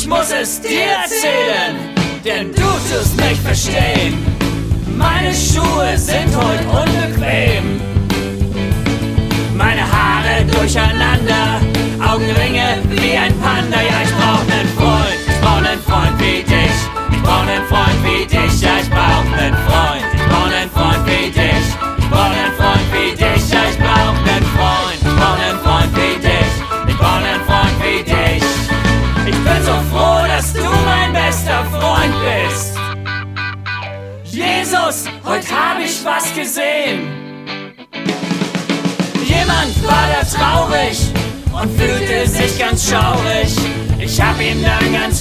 muss es dir erzählen, denn du tust mich verstehen. Meine Schuhe sind heute unbequem, meine Haare durcheinander, Augenringe wie ein Panda. Ja, ich brauch nen Freund, ich brauch nen Freund wie dich. Ich brauch nen Freund wie dich, ja, ich brauch nen Freund. Ich brauch nen Freund wie dich. Ich brauch nen Freund wie dich, ja, ich brauch nen Freund. Ich brauch nen Freund wie dich. Ich brauch nen Freund wie dich. Ich bin so froh, dass du mein bester Freund bist. Jesus, heute hab ich was gesehen. Jemand war da traurig und fühlte sich ganz schaurig. Ich hab ihm dann ganz